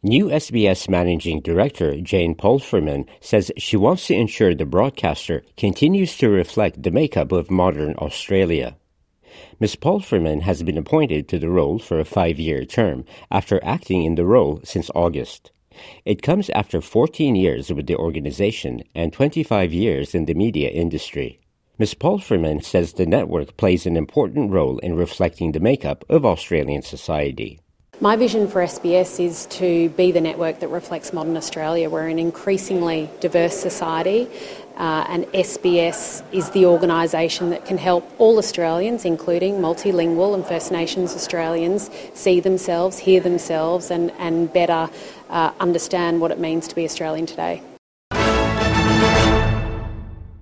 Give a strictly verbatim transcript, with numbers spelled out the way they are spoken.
New S B S Managing Director Jane Pulverman says she wants to ensure the broadcaster continues to reflect the makeup of modern Australia. Miz Pulverman has been appointed to the role for a five-year term after acting in the role since August. It comes after fourteen years with the organization and twenty-five years in the media industry. Miz Pulverman says the network plays an important role in reflecting the makeup of Australian society. My vision for S B S is to be the network that reflects modern Australia. We're an increasingly diverse society, uh, and S B S is the organisation that can help all Australians, including multilingual and First Nations Australians, see themselves, hear themselves and, and better uh, understand what it means to be Australian today.